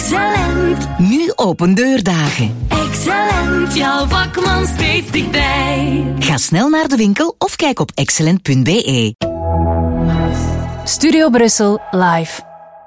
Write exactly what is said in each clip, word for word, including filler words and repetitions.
Excellent. Nu open deurdagen. Excellent, jouw vakman steeds dichtbij. Ga snel naar de winkel of kijk op excellent punt b e. Studio Brussel live.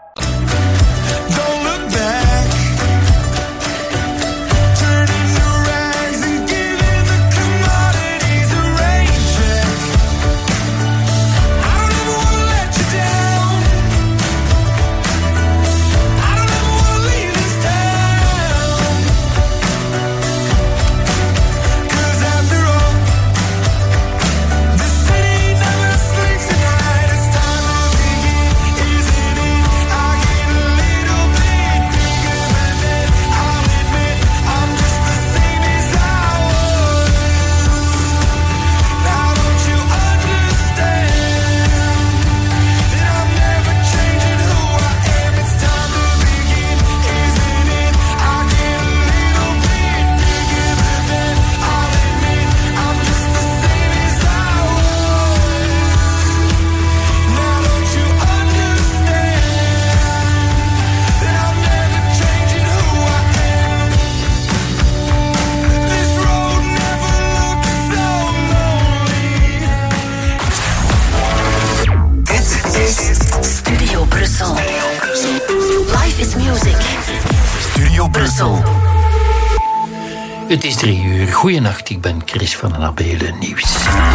Het is drie uur. Goeienacht, ik ben Chris van den Abelen. Nieuws.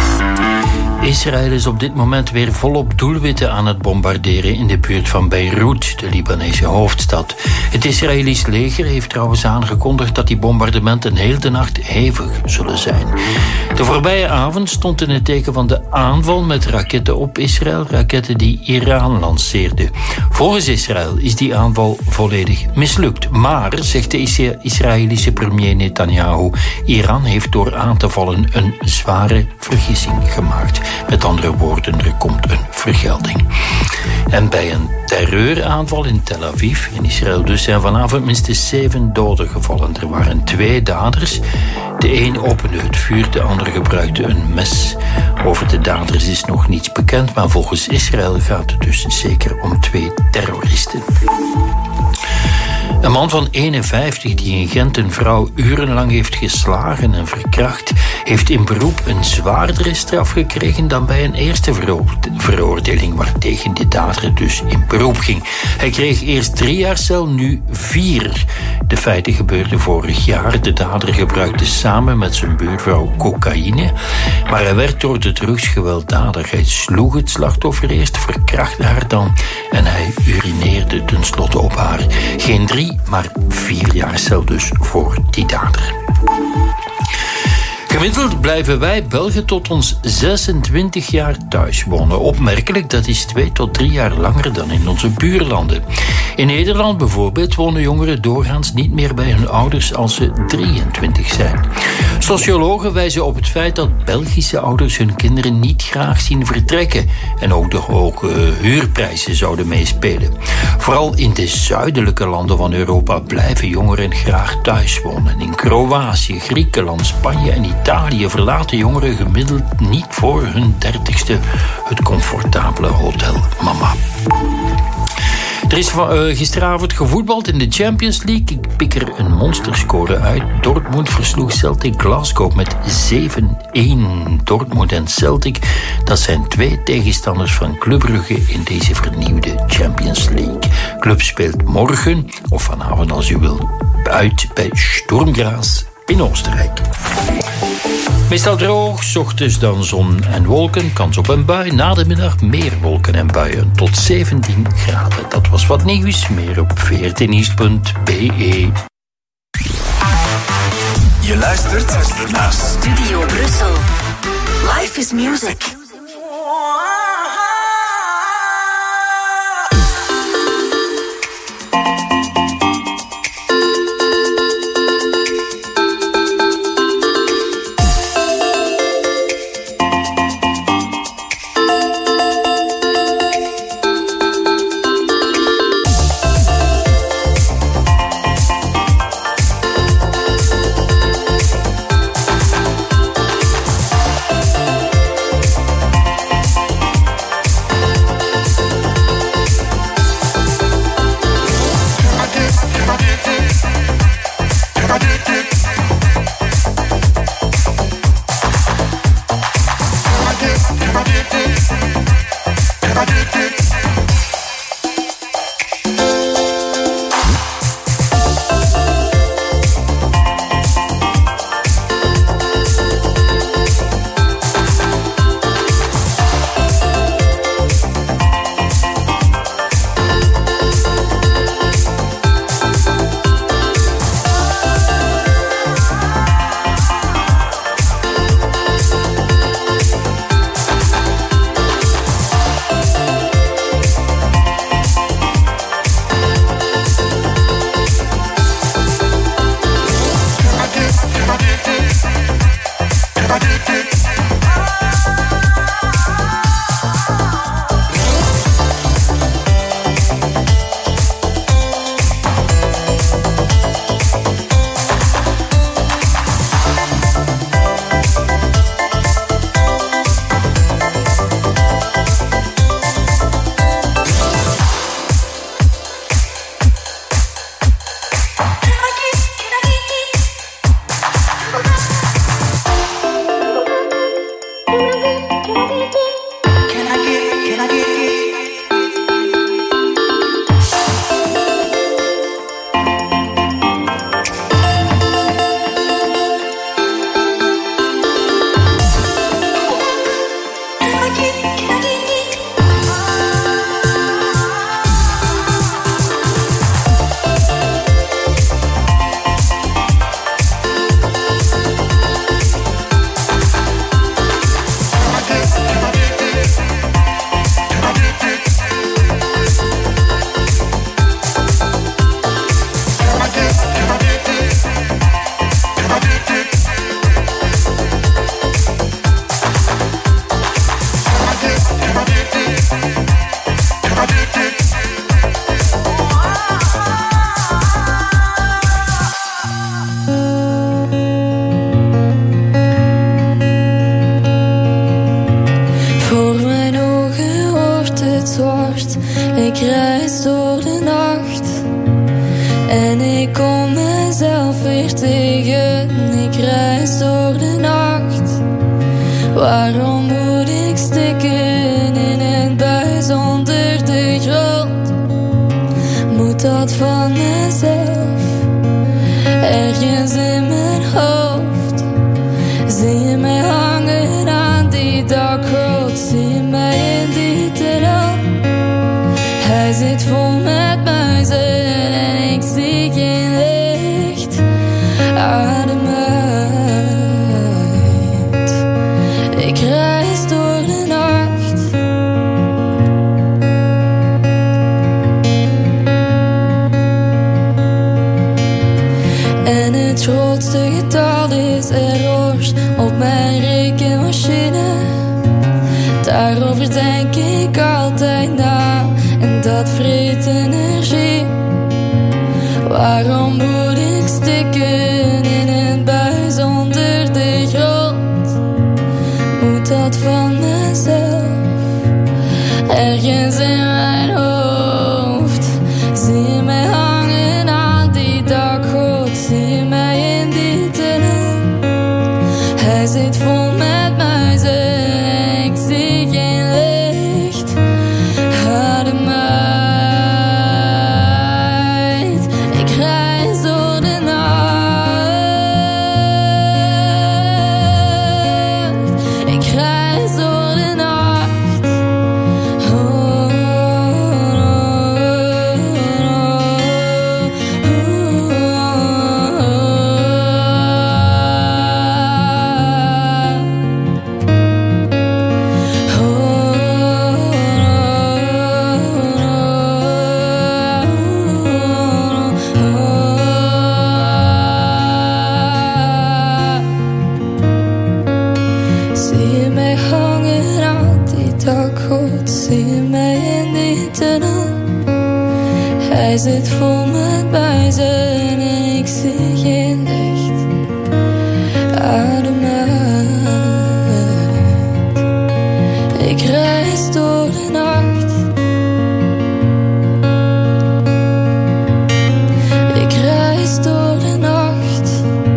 Israël is op dit moment weer volop doelwitten aan het bombarderen in de buurt van Beirut, de Libanese hoofdstad. Het Israëlisch leger heeft trouwens aangekondigd dat die bombardementen heel de nacht hevig zullen zijn. De voorbije avond stond in het teken van de aanval met raketten op Israël, raketten die Iran lanceerde. Volgens Israël is die aanval volledig mislukt. Maar, zegt de Israëlische premier Netanyahu, Iran heeft door aan te vallen een zware vergissing gemaakt. Met andere woorden, er komt een vergelding. En bij een terreuraanval in Tel Aviv, in Israël dus, zijn vanavond minstens zeven doden gevallen. Er waren twee daders. De een opende het vuur, de andere gebruikte een mes. Over de daders is nog niets bekend, maar volgens Israël gaat het dus zeker om twee terroristen. Een man van eenenvijftig die in Gent een vrouw urenlang heeft geslagen en verkracht, heeft in beroep een zwaardere straf gekregen dan bij een eerste veroordeling, waartegen de dader dus in beroep ging. Hij kreeg eerst drie jaar cel, nu vier. De feiten gebeurden vorig jaar. De dader gebruikte samen met zijn buurvrouw cocaïne, maar hij werd door de drugs gewelddadig. Hij sloeg het slachtoffer eerst, verkrachtte haar dan en hij urineerde tenslotte op haar. Geen drie, maar vier jaar cel dus voor die dader. Gemiddeld blijven wij Belgen tot ons zesentwintig jaar thuis wonen. Opmerkelijk, dat is twee tot drie jaar langer dan in onze buurlanden. In Nederland bijvoorbeeld wonen jongeren doorgaans niet meer bij hun ouders als ze drieëntwintig zijn. Sociologen wijzen op het feit dat Belgische ouders hun kinderen niet graag zien vertrekken. En ook de hoge huurprijzen zouden meespelen. Vooral in de zuidelijke landen van Europa blijven jongeren graag thuis wonen. In Kroatië, Griekenland, Spanje en Italië verlaten jongeren gemiddeld niet voor hun dertigste het comfortabele hotel Mama. Er is uh, gisteravond gevoetbald in de Champions League. Ik pik er een monsterscore uit. Dortmund versloeg Celtic Glasgow met zeven-één. Dortmund en Celtic, dat zijn twee tegenstanders van Club Brugge in deze vernieuwde Champions League. Club speelt morgen, of vanavond als u wil, uit bij Sturm Graz in Oostenrijk. Meestal droog, 's ochtends dan zon en wolken, kans op een bui. Na de middag meer wolken en buien, tot zeventien graden. Dat was wat nieuws, meer op veertien nieuws punt b e. Je luistert naar Studio Brussel. Life is music. weer tegen. Ik reis door de nacht. Waarom moet ik stikken in een buis onder de grond? Moet dat van mezelf? Ergens in mijn hoofd. Zie je mij hangen aan die dakgoot? Zie je mij in die tunnel? Hij zit vol met muizen en ik zie geen licht. Adem uit. Ik reis door de nacht. En het grootste getal is errors op mijn rekenmachine. Daarover denk ik altijd na. En dat vreet energie. Waarom moet ik stikken in een buis onder de grond? Moet dat van mezelf? Ergens in mijn hoofd. Zie je mij hangen aan die dakgoot? Zie je mij in die tunnel? Hij zit vol met muizen. Ik zie geen licht. Adem uit. Ik reis door de nacht. Ik reis door de nacht. Oh, oh, zie je mij hangen aan die dakgoot? Zie je mij in die tunnel? Hij zit vol met muizen en ik zie geen licht. Adem uit. Ik reis door de nacht. Ik reis door de nacht.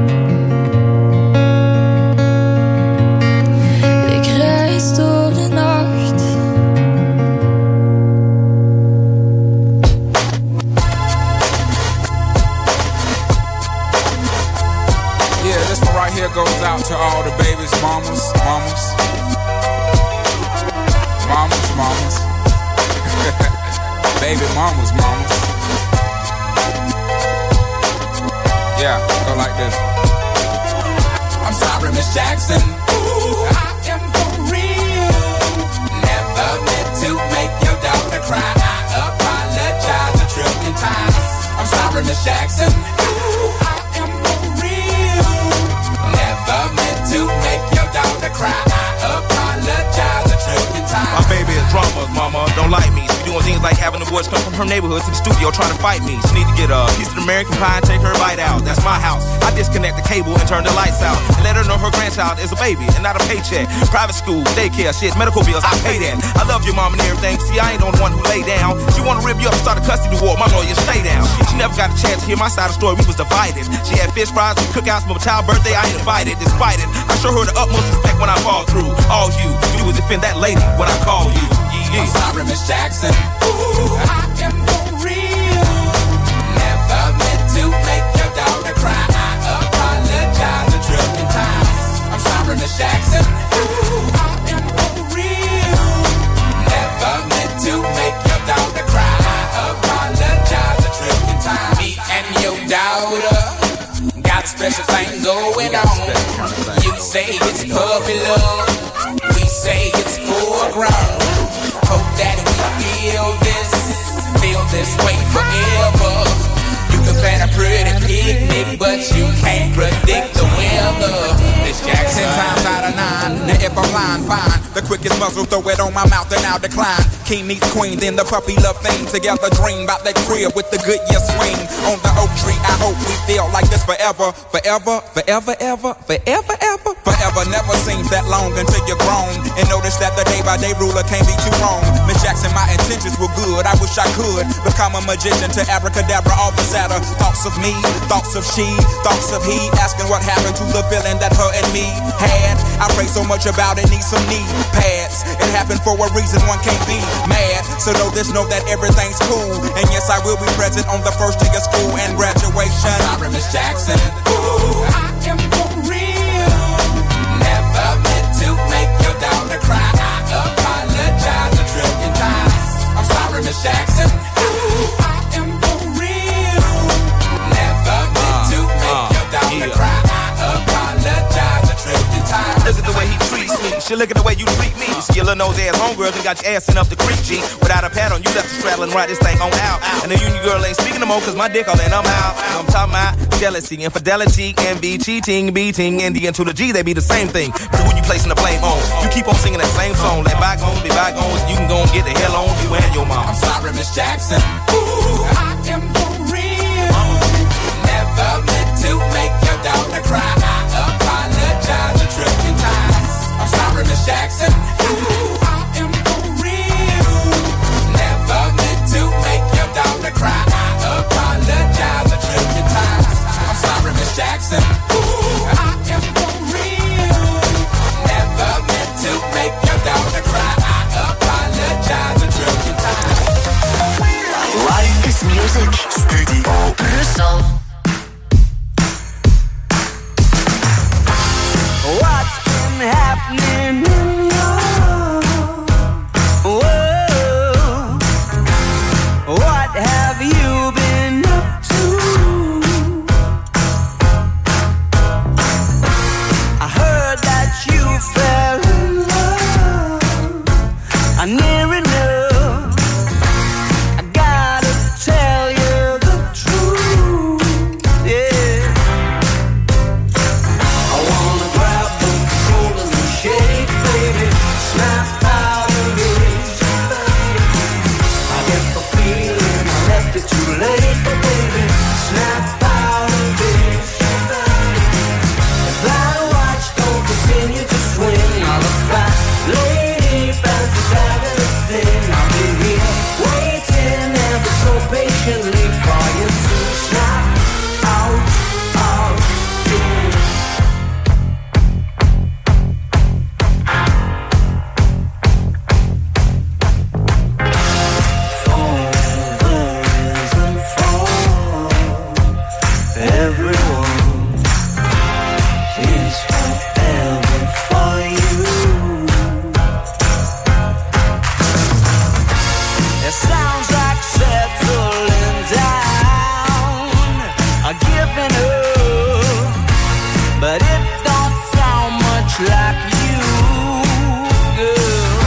Ik reis door de nacht. Yeah, this one right here goes out to all the babies, mamas, mamas. Mamas, mamas. Baby mamas, mamas. Yeah, go like this. I'm sorry, Miss Jackson. Ooh, I am for real. Never meant to make your daughter cry. I apologize a trillion times. I'm sorry, Miss Jackson. Ooh, I am for real. Never meant to make your daughter cry. I apologize a trillion times. My baby is drama, mama, don't like me. She doing things like having the boys come from her neighborhood to the studio trying to fight me. She need to get a piece of the American pie and take her bite out. That's my house. I disconnect the cable and turn the lights out. And let her know her grandchild is a baby and not a paycheck. Private school, daycare, shit, medical bills, I pay that. I love your mom and everything. See, I ain't the one who lay down. She wanna rip you up and start a custody war. My lawyer, stay down. She never got a chance to hear my side of the story. We was divided. She had fish fries and cookouts for my child's birthday. I ain't invited. Despite it, I show her the utmost respect when I fall through. All you do is defend that lady when I call you. Yeah. I'm sorry, Miss Jackson. Ooh, I am for real. Never meant to make your daughter cry. I apologize a trillion times. I'm sorry, Miss Jackson. Ooh, I am for real. Never meant to make your daughter cry. I apologize a trillion times. Me and your daughter got a special thing going on. You say it's puppy love. We say it's foreground. Hope that we feel this, feel this way forever. You can plan a pretty picnic, but you can't predict the weather. This Jackson times out of nine. Now if I'm lying, fine. The quickest muzzle, throw it on my mouth and I'll decline. King meets queen, then the puppy love thing. Together dream about that crib with the good year swing. On the oak tree, I hope we feel like this forever, forever, forever, ever, forever, ever. Forever never seems that long until you're grown. And notice that the day-by-day ruler can't be too wrong. Miss Jackson, my intentions were good. I wish I could become a magician to abracadabra all the sadder. Thoughts of me, thoughts of she, thoughts of he. Asking what happened to the feeling that her and me had. I pray so much about it, need some knee pads. It happened for a reason, one can't be mad. So know this, know that everything's cool. And yes, I will be present on the first day of school and graduation. I'm sorry, Miss Jackson. Ooh, I am for real. Never meant to make your daughter cry. I apologize a trillion times. I'm sorry, Miss Jackson. Ooh, I am for real. Never meant to make your daughter cry. I apologize a trillion times. Look at the way he treats me. She look at the way you treat me. See your little nose ass homegirl and got your ass sent up the creek, G. Without a pad on, you left the straddle and ride this thing on out. And the union girl ain't speaking no more cause my dick all in, I'm out. I'm talking about jealousy, infidelity, envy, cheating, beating, and the N to the G, they be the same thing. But who you placing the blame on? You keep on singing that same song. Let bygones be bygones. You can go and get the hell on you and your mom. I'm sorry, Miss Jackson. Ooh, I am for real. Never meant to make your daughter cry. I apologize a trillion times. I'm sorry, Miss Jackson. Ooh, I am for real. Never meant to make your daughter cry. I apologize a trillion times. I'm sorry, Miss Jackson. Ooh, I am for real. Never meant to make your daughter cry. I apologize a trillion times. Life is music. Studio Brussel. What's been happening in your world? What have you been up to? I heard that you fell in love. I near enough. I gotta tell you the truth. Yeah. I wanna grab the shoulders and shake, baby. Snap out of it. I get the feeling I left it too late, but baby, snap out of it. If that watch don't continue to swing, I'll have fat lady fancies having a thing. I'll be here waiting ever so patiently for you to snap out of it. Everyone is forever for you. It sounds like settling down, a giving up, but it don't sound much like you, girl.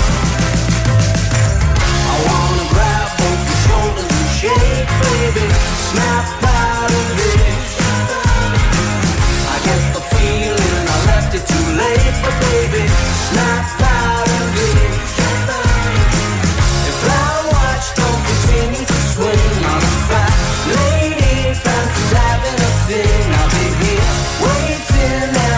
I wanna grab both your shoulders and shake, baby, snap out of it. I get the feeling I left it too late, but baby, snap out of it. If that watch don't continue to swing, I'm a fat lady, fancies having a thing. I'll be here waiting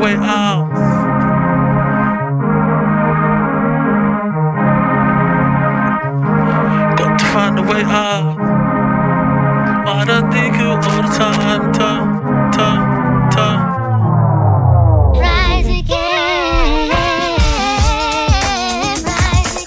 way out. Got to find a way out. Why do I think you all the time? Ta, ta, ta. Rise again, rise again, rise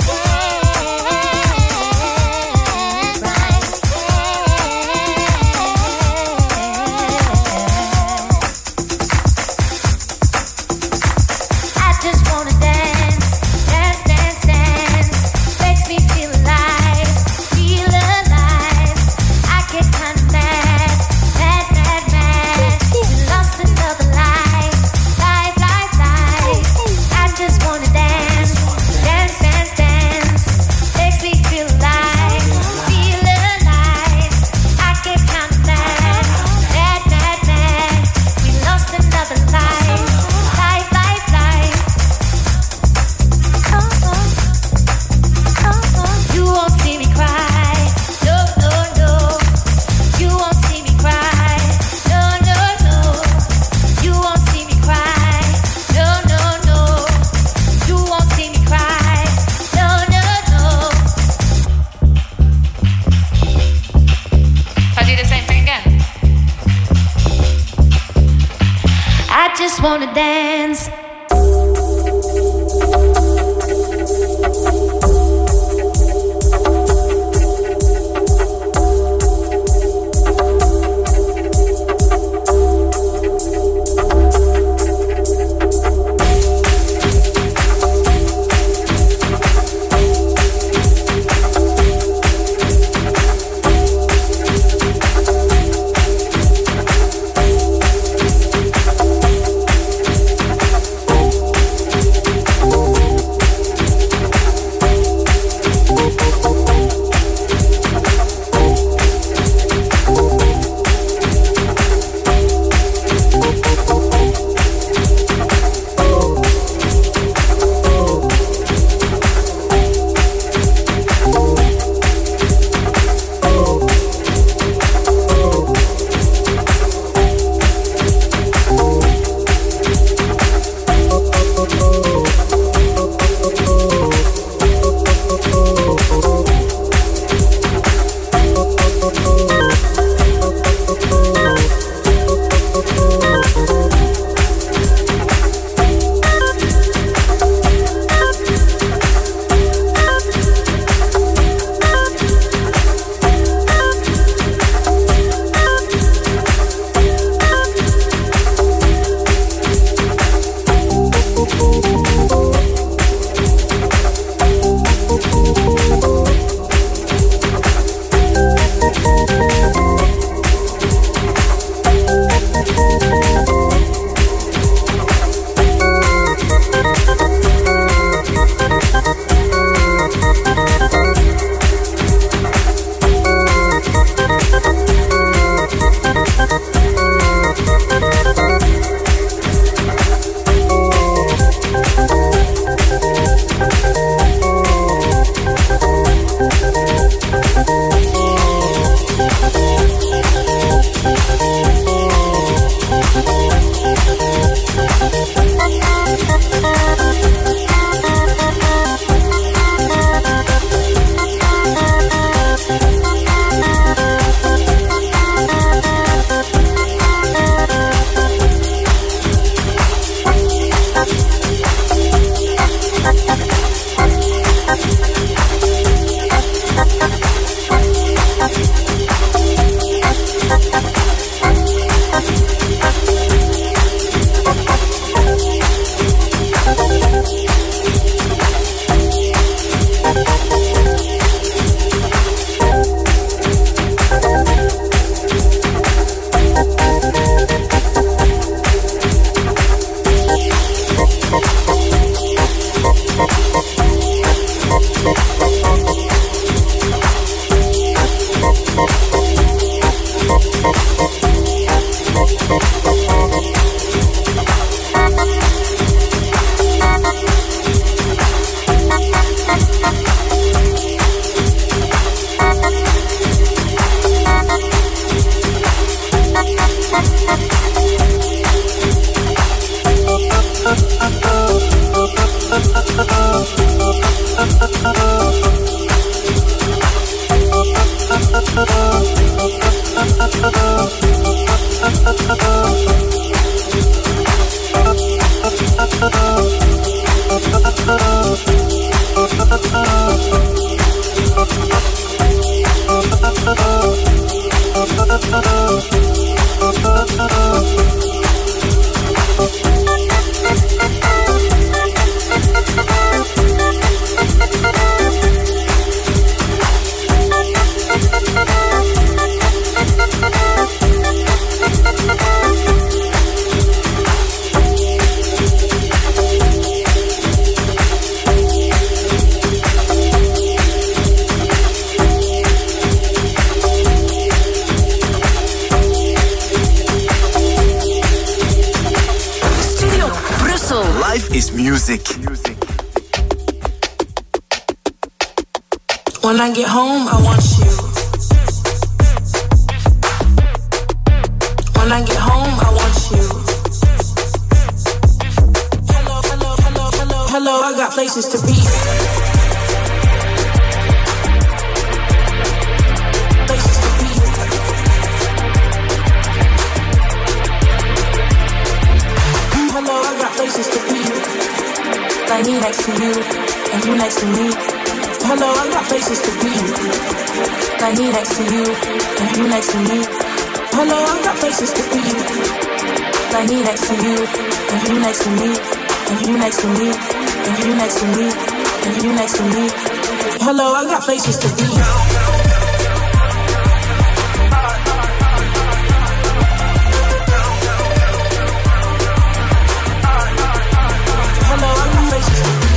again. I just wanna dance, dance, dance, dance. Makes me feel alive, feel alive. I get kinda mad, mad, mad, mad. We lost another life, life, life, life. I just wanna dance, dance, dance, dance. Makes me feel alive, feel alive. I get kinda mad, mad, mad, mad. We lost another life, life, life, life. Oh, oh, oh, oh. You won't see me cry, no, no, no. You won't see me cry, no, no, no. You won't see me cry, no, no, no. You won't see me cry, no, no, no. I do the same thing again. I just wanna dance. Life is music. When I get home, I want you. When I get home, I want you. Hello, hello, hello, hello, hello, I got places to be. Places to be. Hello, I got places to be. Like me next to you, and you next to me. Hello, I got places to be. Like me next to you, and you next to me. Hello, I got places to be. Like me next to you, and you next to me, and you next to me, and you next to me, and you next to me. Hello, I got places to be. Hello, I got places to be.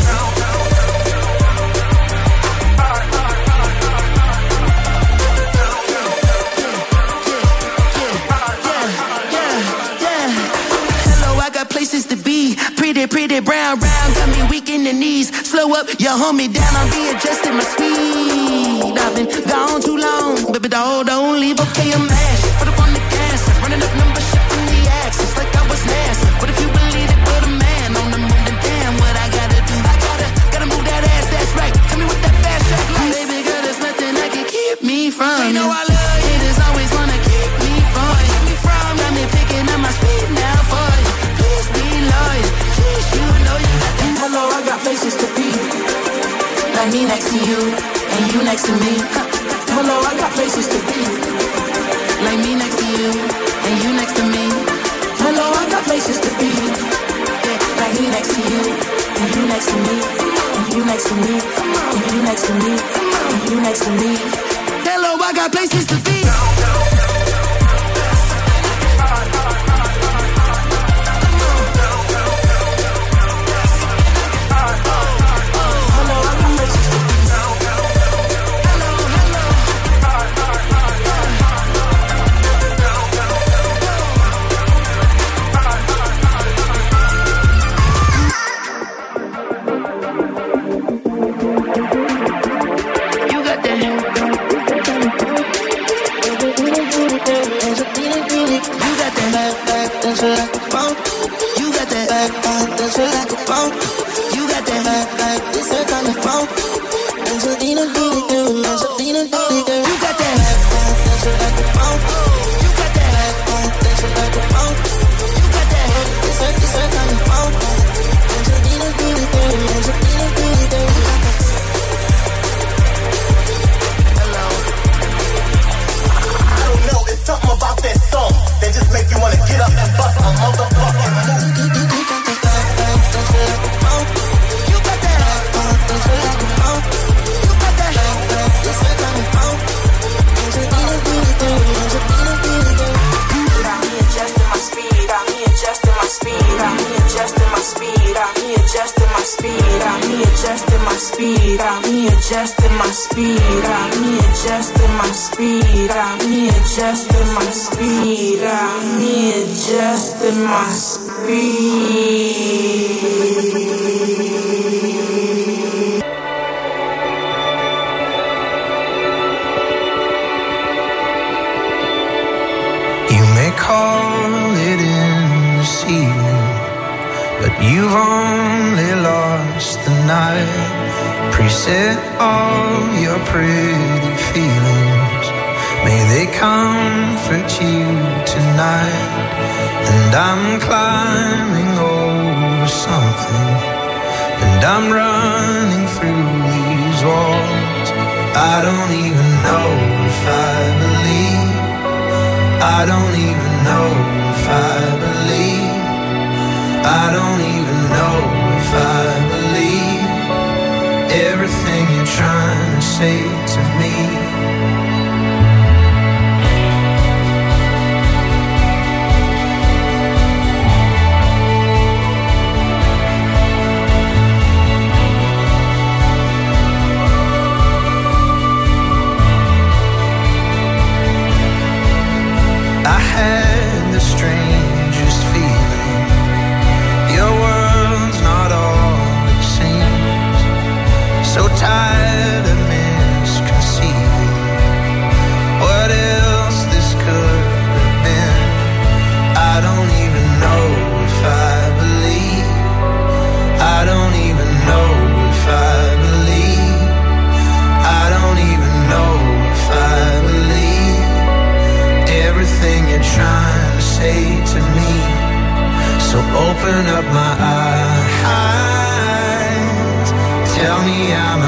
Places to be, pretty, pretty brown, round, got me weak in the knees. Slow up, you hold me down, I'm readjusting my speed. I've been gone too long, baby, doll, don't leave, okay, I'm mad. Put up on the gas, running up numbers, shifting the axis like I was NASA. But if you believe it, put a man on the moon, then damn, what I gotta do, I gotta, gotta move that ass, that's right. Tell me what that fast track like. Baby girl, there's nothing that can keep me from you. Know I love you, haters always wanna keep me from you. Got me picking up my speed now for you. Hello, I got places to be. Like me next to you, and you next to me. Hello, I got places to be. Like me next to you, and you next to me. Hello, I got places to be. Like me next to you, and you next to me, and you next to me, and you next to me, and you next to me. Hello, I got places to be. I had the strangest feeling. Your world's not open up my eyes, tell me I'm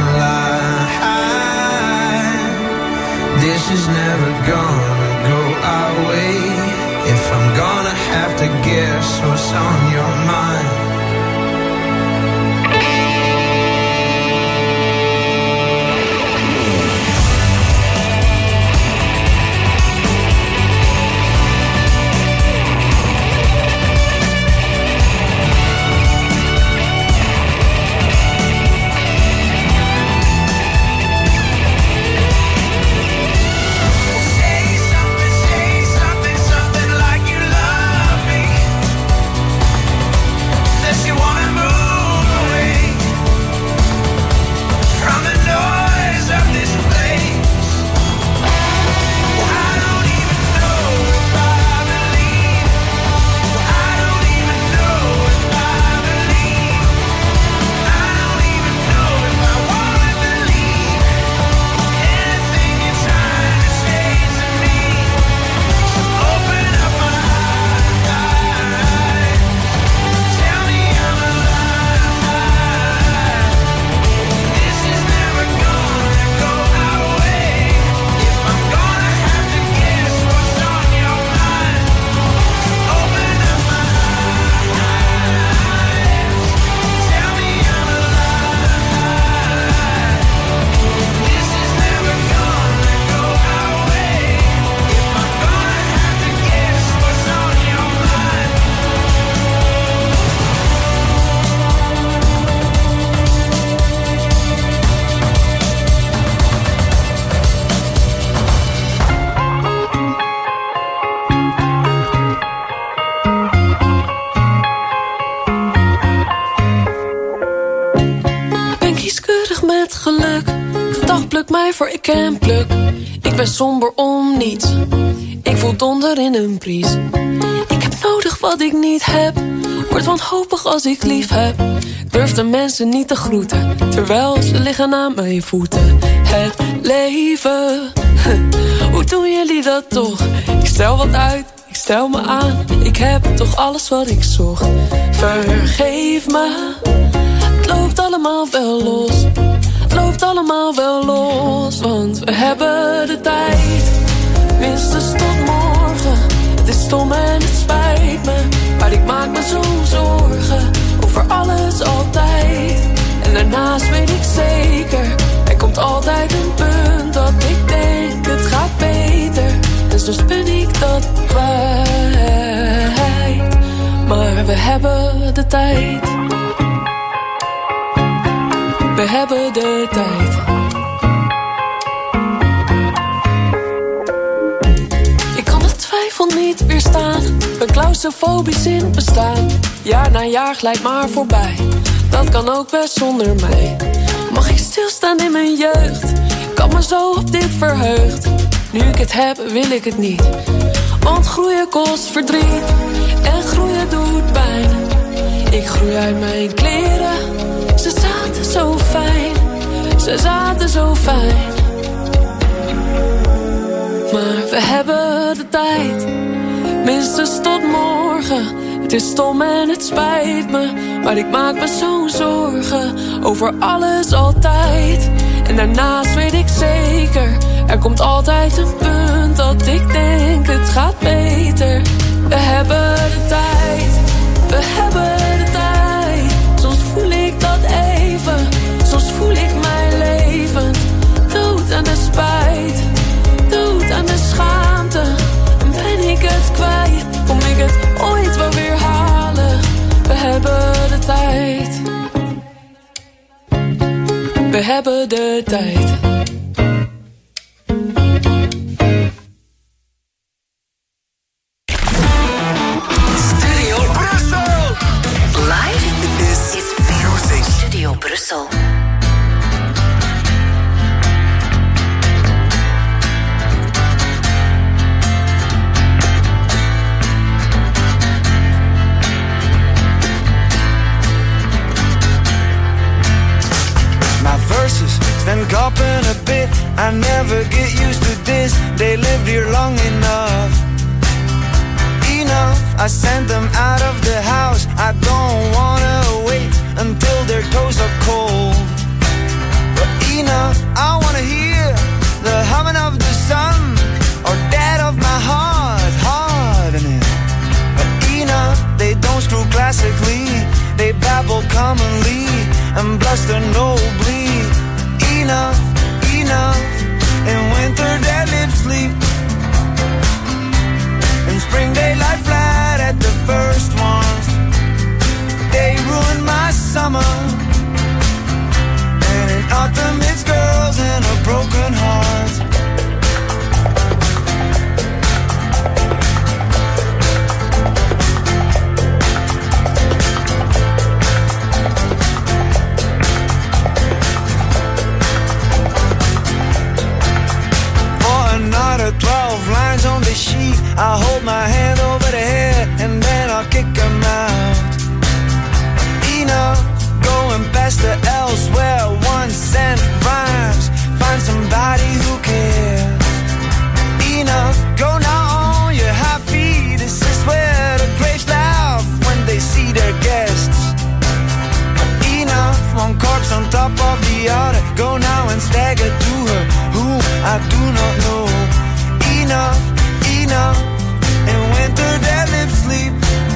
alive. This is never gonna go our way. If I'm gonna have to guess what's on your mind. Voor ik ken pluk. Ik ben somber om niets. Ik voel donder in een bries. Ik heb nodig wat ik niet heb. Word wanhopig als ik lief heb. Ik durf de mensen niet te groeten, terwijl ze liggen aan mijn voeten. Het leven, hoe doen jullie dat toch? Ik stel wat uit, ik stel me aan. Ik heb toch alles wat ik zocht. Vergeef me, het loopt allemaal wel los. Het loopt allemaal wel los, want we hebben de tijd. Minstens tot morgen. Het is stom en het spijt me, maar ik maak me zo zorgen over alles altijd. En daarnaast weet ik zeker, er komt altijd een punt dat ik denk het gaat beter. En soms ben ik dat kwijt, maar we hebben de tijd. We hebben de tijd. Ik kan de twijfel niet weerstaan. Ben claustrofobisch in het bestaan. Jaar na jaar glijdt maar voorbij. Dat kan ook best zonder mij. Mag ik stilstaan in mijn jeugd? Ik had me zo op dit verheugd. Nu ik het heb, wil ik het niet. Want groeien kost verdriet. En groeien doet pijn. Ik groei uit mijn kleren. Ze zaten zo fijn, ze zaten zo fijn. Maar we hebben de tijd, minstens tot morgen. Het is stom en het spijt me, maar ik maak me zo zorgen over alles altijd. En daarnaast weet ik zeker, er komt altijd een punt dat ik denk het gaat beter. We hebben de tijd, we hebben de tijd. Soms voel ik dat even, soms voel ik mijn leven. Dood aan de spijt, dood aan de schaamte. En ben ik het kwijt, kom ik het ooit wel weer halen. We hebben de tijd. We hebben de tijd. Brussel. My verses stand copping a bit. I never get used to this. They lived here long enough. Enough, I sent them out of the house. I I don't wanna wait until their toes are cold. But Ina, I wanna hear the humming of the sun, or that of my heart, hardening. But Ina, they don't screw classically, they babble commonly and bluster nobly. Enough, enough. In winter their lips sleep, in spring they lie flat at the first warmth. They ruin my summer, and in autumn it's girls and a broken heart. Twelve lines on the sheet, I'll hold my hand over the head and then I'll kick them out. Enough, going past the elsewhere, one cent rhymes, find somebody who cares. Enough, go now on your high feet, this is where the graves laugh when they see their guests. Enough, one corpse on top of the other, go now and stagger to her, who I do not know. Enough, enough. In winter their lips sleep,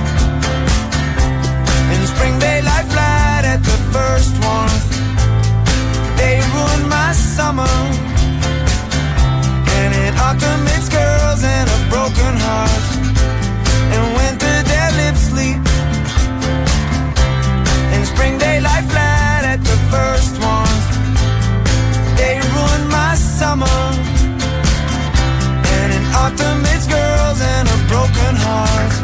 in spring they lie flat at the first warmth. They ruin my summer, and in autumn it's girls and a broken heart. In winter their lips sleep, in spring they lie flat at the first warmth. They ruin my summer, autumn it's girls and a broken heart.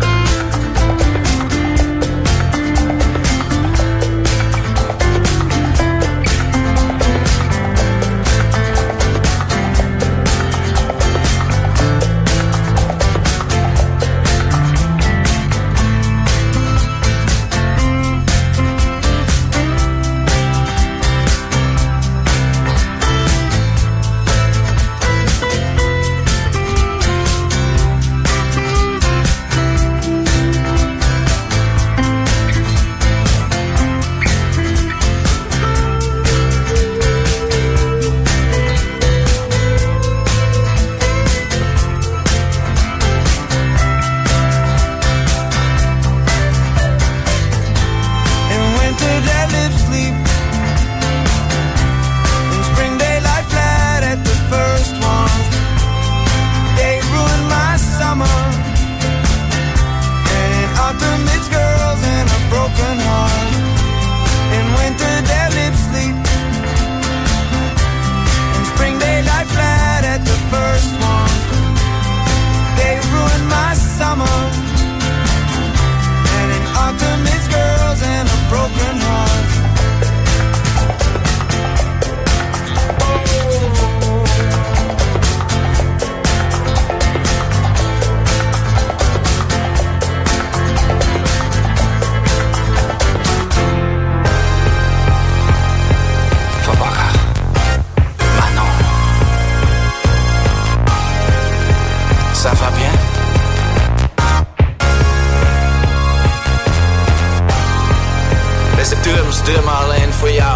stuur me alleen voor jou.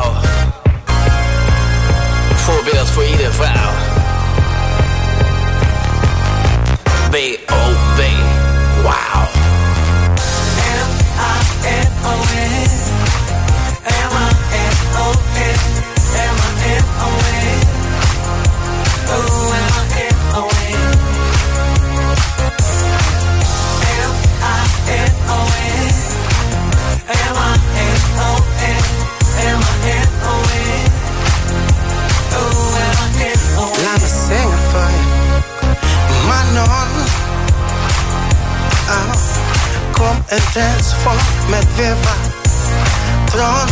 Voorbeeld voor iedere vrouw. B O B, wauw. M I N O N M I N O N M I N O N Oh, M I N O N M I N O N M I N O N M I N O N Oh, M I N O N Laat me zingen voor je, Manon. Oh, kom en dans vol met weer wat tron.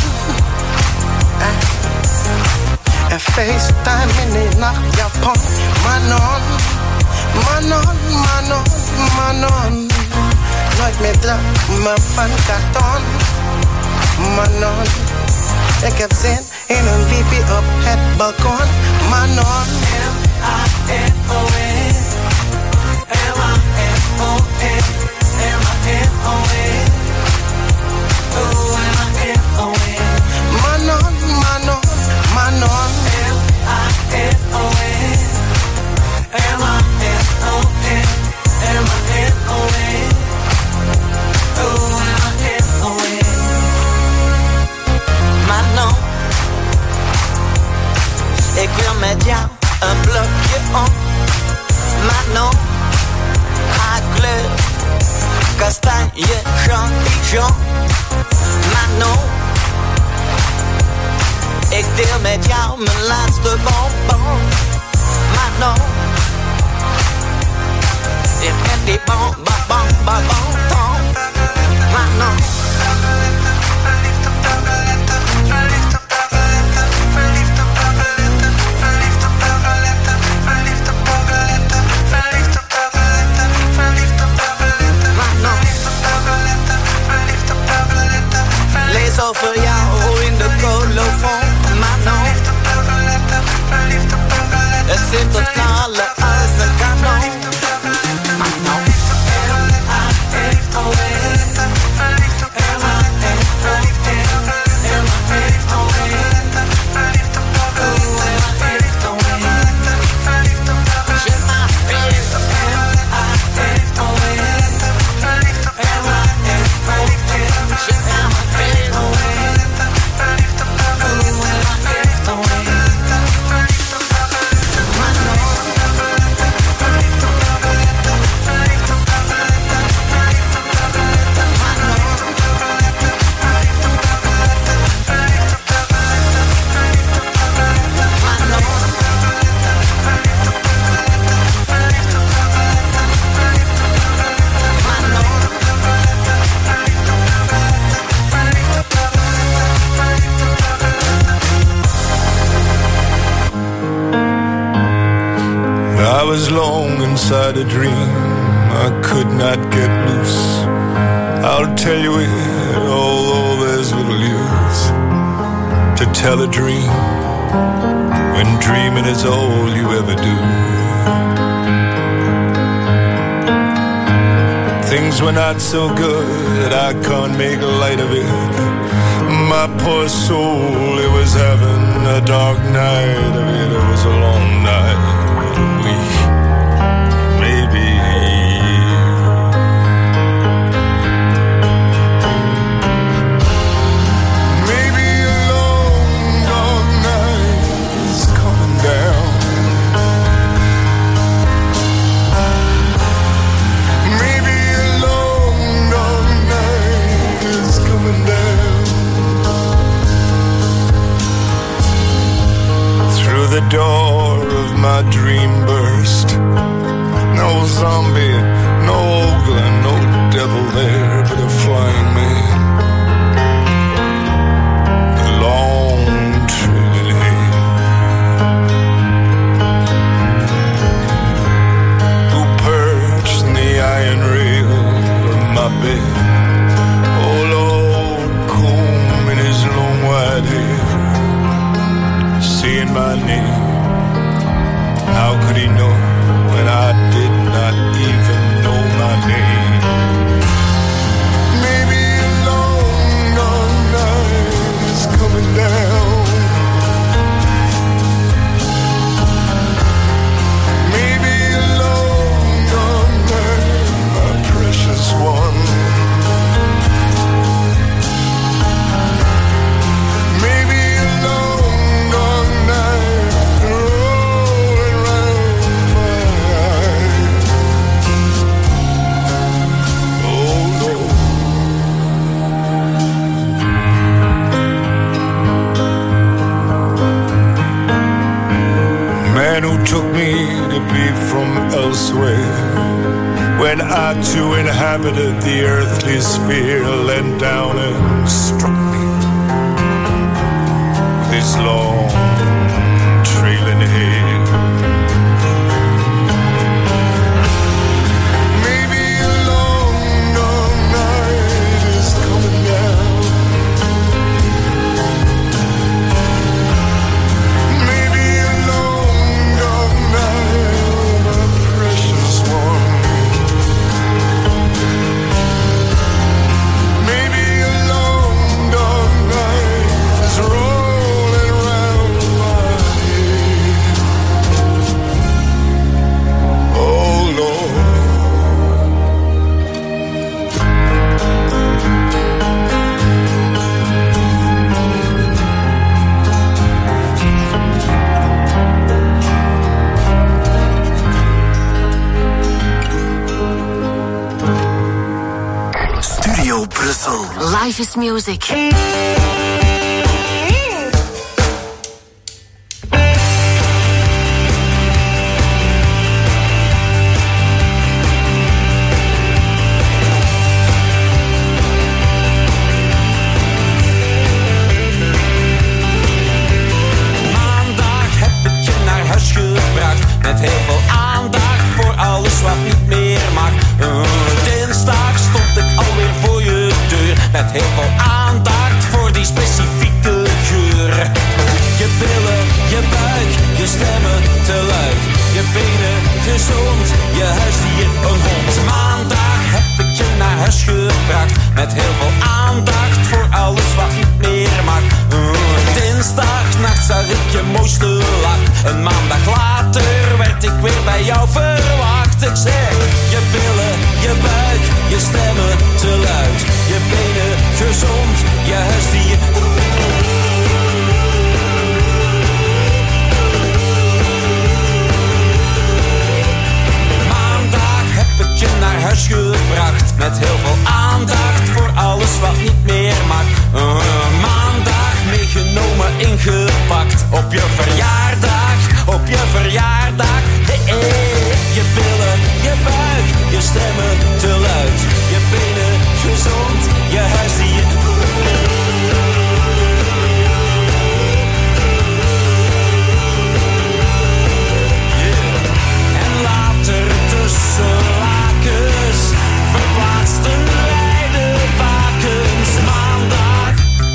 Eh. En FaceTime in die nachtjapon. Manon, Manon, Manon, Manon. Nooit meer dromen van karton. Manon, ik heb zin in een wiepie op het balkon. Manon, M I N O N M I N O N M I N O N met jou een blokje om. Manon, haar kleur, kastanje, champignon. Manon, ik deel met jou mijn laatste bonbon. Manon, ik ben die bon, bon, bon, bon, bon, bon. Manon. Lees over jou in de colofon, Manon. Het zit tot knallen als een kanon. Manon. M A N O N. M A N O N. M A N O N. Je m'appelle M A N O N. M A N O N. Je m'appelle I was long inside a dream I could not get loose. I'll tell you it, although there's little use to tell a dream when dreaming is all you ever do. Things were not so good, I can't make light of it. My poor soul, it was having a dark night of it. It was a long night. The door of my dream burst. No zombie, no ogre, no devil there, but a flying man with long trailing hair, who perched in the iron rail of my bed. Oh Lord, comb in his long white hair, saying my name. How could he know when I did not even know my name? Maybe a long, long night is coming down. Maybe a long, long night, my precious one. Who took me to be from elsewhere, when I too inhabited the earthly sphere, leant down and struck me with his long trailing hair. Maybe a long, long night is coming down. Rolling round my Brussel. Life is music. Met heel veel aandacht voor alles wat niet meer mag. Uh, dinsdag stond ik alweer voor je deur. Met heel veel aandacht voor die specifieke geur. Je billen, je buik, je stemmen te luid. Je benen gezond, je huisdier een hond. Maandag heb ik je naar huis gebracht. Met heel veel aandacht voor alles wat niet meer mag. Uh, Dinsdagnacht zag ik je mooiste lach. Een maandag later werd ik weer bij jou verwacht. Ik zeg, je billen, je buik, je stemmen te luid. Je benen gezond, je huisdier. Maandag heb ik je naar huis gebracht. Met heel veel aandacht voor alles wat niet meer mag. Uh, maandag meegenomen, ingepakt. Op je verjaardag, op je verjaardag. Hey, hey. Je billen, je buik, je stemmen te luid. Je benen gezond, je huisdier. Yeah. En later tussen lakens verplaatsten wij de bakens. Maandag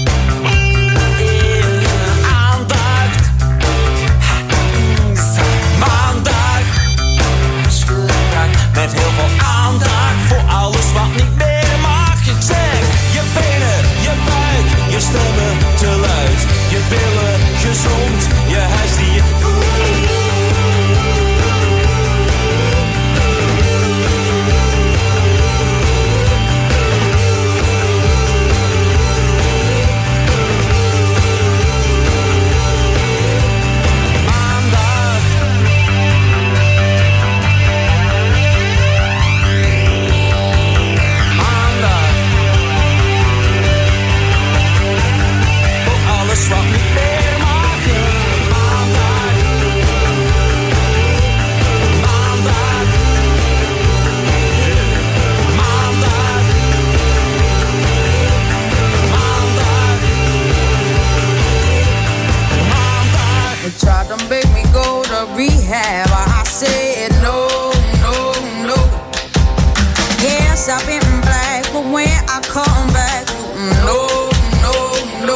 in aandacht. Maandag met heel veel aandacht voor alles wat niet meer mag. Ik zeg, je benen, je buik, je stemmen te luid. Je billen gezond, je huisdier. Wat niet meer maken. Maandag. Maandag. Maandag. Maandag. Maandag. They tried to make me go to rehab. I said no, no, no. Yes, I've been black, but when I come back, no, no, no.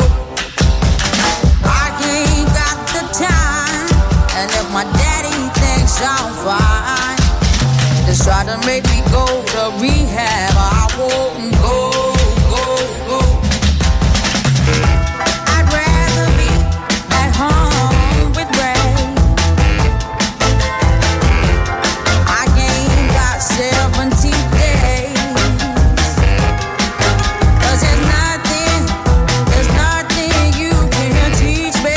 Time. And if my daddy thinks I'm fine, just try to make me go to rehab. I won't go, go, go. I'd rather be at home with Ray. I ain't got seventeen days. Cause there's nothing, there's nothing you can teach me.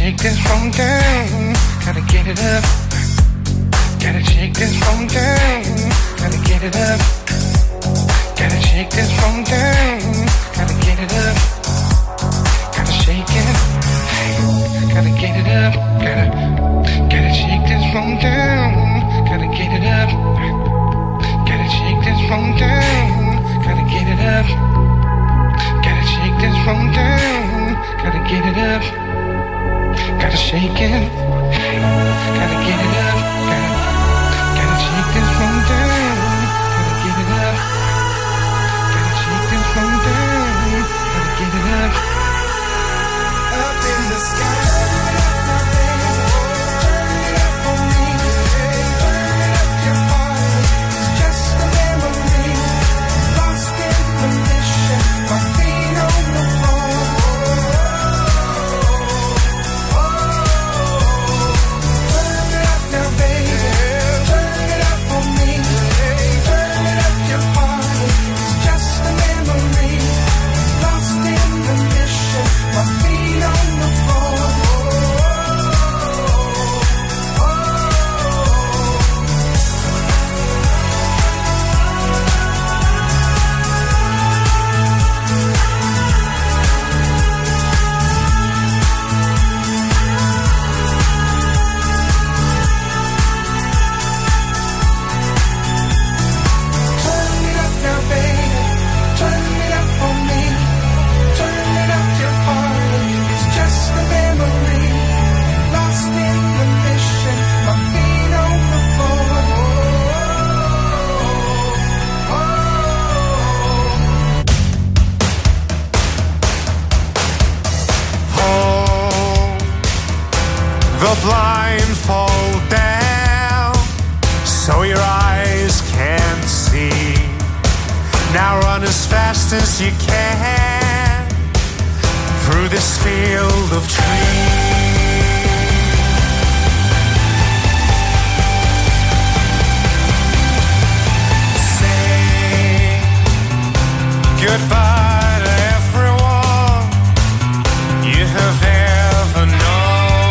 shake this phone down. Gotta get it up. Gotta shake this phone down. Gotta get it up. Gotta shake this phone down. Gotta get it up. Gotta shake it. Gotta get it up. Gotta, gotta shake this phone down. Gotta get it up. Gotta shake this phone down. Gotta get it up. Gotta shake this phone down. Gotta get it up. Gotta shake it. Gotta get it up. Gotta, gotta shake this phone down. Gotta get it up. Gotta shake this phone down. Gotta get it up. Up in the sky. The blindfold down so your eyes can't see. Now run as fast as you can through this field of trees. Say goodbye to everyone you have ever known.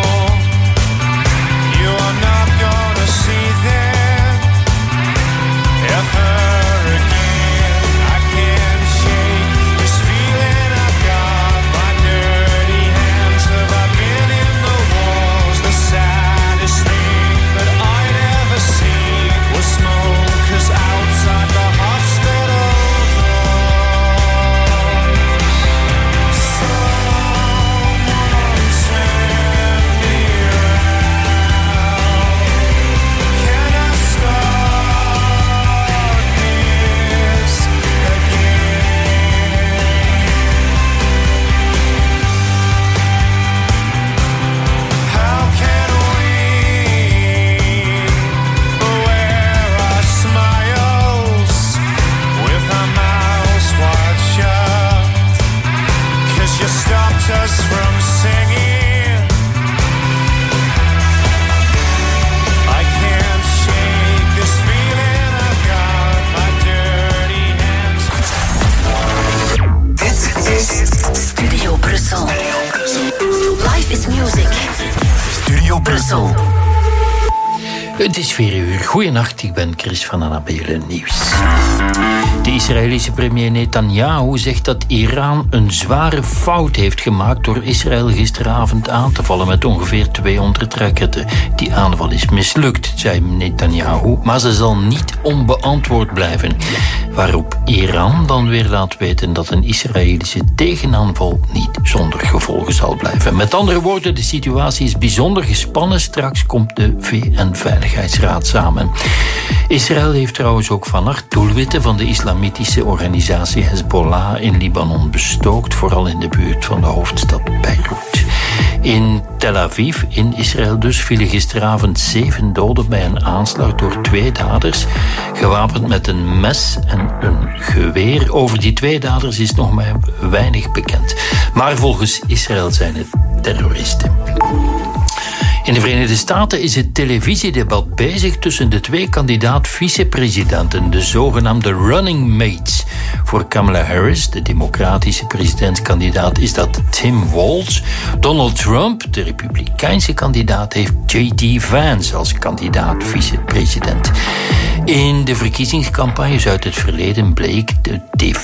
Brussel. Het is vier uur. Goedenacht, ik ben Chris van Annabelle Nieuws. De Israëlische premier Netanyahu zegt dat Iran een zware fout heeft gemaakt door Israël gisteravond aan te vallen met ongeveer tweehonderd raketten. Die aanval is mislukt, zei Netanyahu, maar ze zal niet onbeantwoord blijven. Waarop Iran dan weer laat weten dat een Israëlische tegenaanval niet zonder gevolgen zal blijven. Met andere woorden, de situatie is bijzonder gespannen. Straks komt de V N-veiligheidsraad samen. Israël heeft trouwens ook vannacht doelwitten van de islamitische organisatie Hezbollah in Libanon bestookt, vooral in de buurt van de hoofdstad Beirut. In Tel Aviv, in Israël dus, vielen gisteravond zeven doden bij een aanslag door twee daders, gewapend met een mes en een geweer. Over die twee daders is nog maar weinig bekend. Maar volgens Israël zijn het terroristen. In In de Verenigde Staten is het televisiedebat bezig tussen de twee kandidaat-vicepresidenten, de zogenaamde running mates. Voor Kamala Harris, de democratische presidentskandidaat, is dat Tim Walz. Donald Trump, de republikeinse kandidaat, heeft J D Vance als kandidaat-vicepresident. In de verkiezingscampagnes uit het verleden bleek de